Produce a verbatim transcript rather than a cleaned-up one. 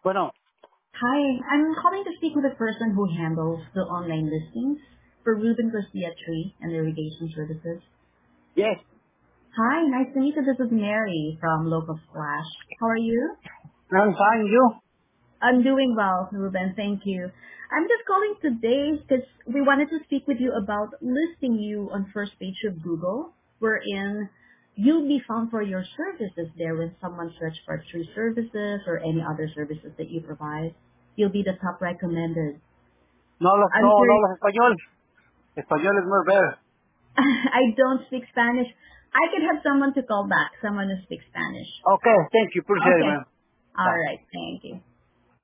Bueno, Hi, I'm calling to speak with the person who handles the online listings for Ruben Garcia Tree and Irrigation Services. yes, Hi, nice to meet you. This is Mary from Local Flash. How are you? I'm fine, you? I'm doing well, Ruben. Thank you. I'm just calling today because we wanted to speak with you about listing you on first page of Google, wherein you'll be found for your services there when someone search for tree services or any other services that you provide. You'll be the top recommended. No hablas, I'm no, no curious. hablas español. Español es muy better. I don't speak Spanish. I could have someone to call back, someone who speaks Spanish. Okay, thank you, appreciate it, Okay. man. All Bye. right. Thank you.